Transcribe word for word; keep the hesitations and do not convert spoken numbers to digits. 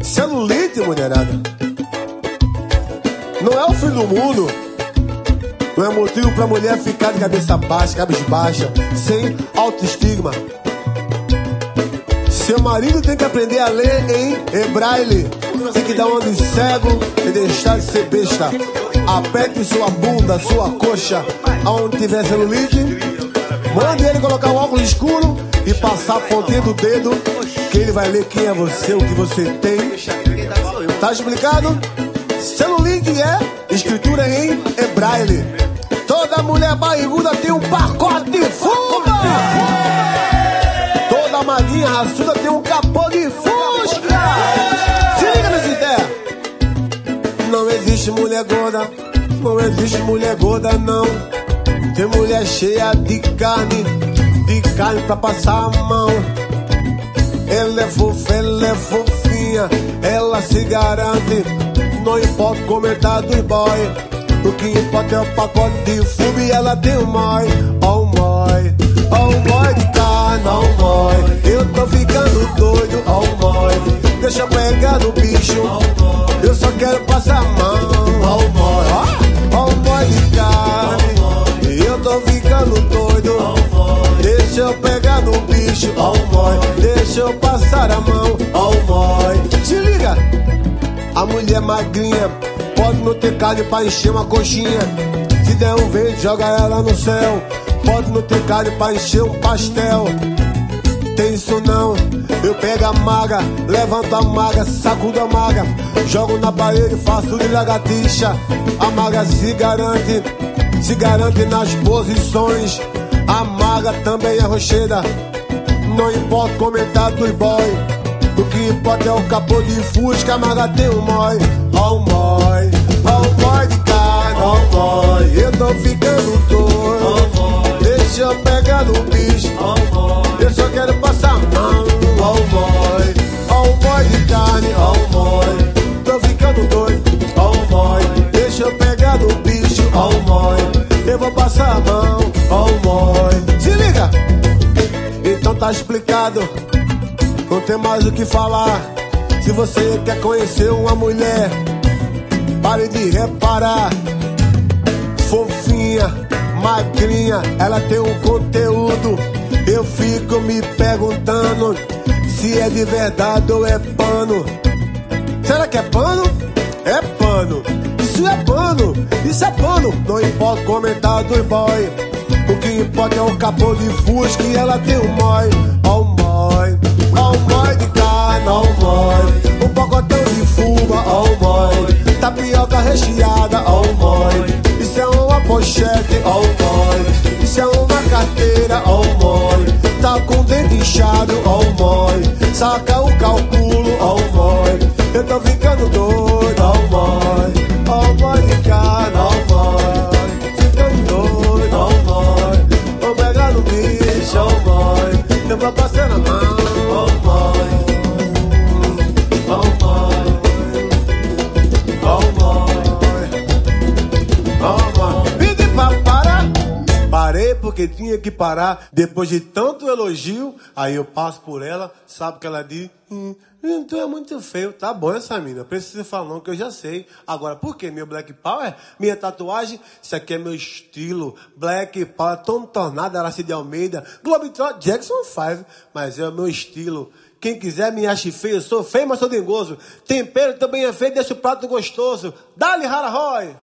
Celulite, mulherada, não é o fim do mundo. Não é motivo pra mulher ficar de cabeça baixa, cabeça baixa, sem autoestigma. Seu marido tem que aprender a ler em hebraile. Tem que dar uma de cego e deixar de ser besta. Aperte sua bunda, sua coxa, aonde tiver celulite. Mande ele colocar um óculos escuro e passar a pontinha do dedo, que ele vai ler quem é você, o que você tem. Tá explicado? Celulite é escritura em hebraile. Toda mulher barriguda tem um pacote de fuma. Toda maguinha raçuda tem um capô de fusca. Se liga nessa ideia. Não existe mulher gorda, não existe mulher gorda não. Tem mulher cheia de carne, de carne pra passar a mão. Ela é fofa, ela é fofinha, ela se garante. Não importa o comentário dos boy, o que importa é o pacote de fumo e ela tem um moi. Oh moi, oh moi de carne, oh moi. Eu tô ficando doido, oh moi. Deixa eu pegar no bicho, eu só quero passar a mão. Oh moi, oh moi de carne, eu tô ficando doido. Deixa eu pegar no bicho, oh moi. Deixa eu passar a mão, oh moi. Se liga, a mulher magrinha pode não ter carne pra encher uma coxinha. Se der um verde, joga ela no céu. Pode não ter carne pra encher um pastel. Tem isso não, eu pego a maga, levanto a maga, sacudo a maga, jogo na parede, faço de lagartixa. A maga se garante, se garante nas posições. A maga também é rocheira. Não importa o comentário dos boy, o que importa é o capô de fusca. A maga tem um moi, oh moi, oh moi de carne, oh moi. Eu tô ficando doido, oh, deixa eu pegar no bicho, oh, moi. Eu só quero passar a mão, oh moi, oh moi de carne, oh moi. Tô ficando doido, oh moi. Deixa eu pegar no bicho, oh moi. Eu vou passar a mão, oh moi. Se liga, então tá explicado, não tem mais o que falar. Se você quer conhecer uma mulher, pare de reparar. Fofinha, magrinha, ela tem um conteúdo. Eu fico me perguntando se é de verdade ou é pano. Será que é pano? É pano. Isso é pano, isso é pano. Não importa o comentário dos boy, o que importa é o capô de fusca e ela tem um moi, oh moi, oh moi de carne, oh moi. Um pacotão de fuma, oh moi. Tapioca recheada, oh moi. Isso é uma pochete, oh moi. Isso é uma carteira, oh moi. Tá com o dente inchado, oh moi. Saca o cálculo, oh moi. Eu tô ficando doido, oh moi. Oh moi de carne, oh moi. Ficando doido, oh moi. Vou pegar no bicho, oh moi. Eu vou passar na mão, oh moi. Oh moi. Oh moi. Oh moi. Pedi pra parar. Parei porque tinha que parar. Depois de tanto elogio, aí eu passo por ela, sabe o que ela diz? Hum, tu é muito feio. Tá bom essa mina, precisa falar não, que eu já sei. Agora, por que meu Black Power? Minha tatuagem? Isso aqui é meu estilo. Black Power, Tom Tornado, Aracide Almeida, Globetrot, Jackson five. Mas é o meu estilo. Quem quiser me ache feio, eu sou feio, mas sou dengoso. Tempero também é feio, deixa o prato gostoso. Dá-lhe, Hara Roy!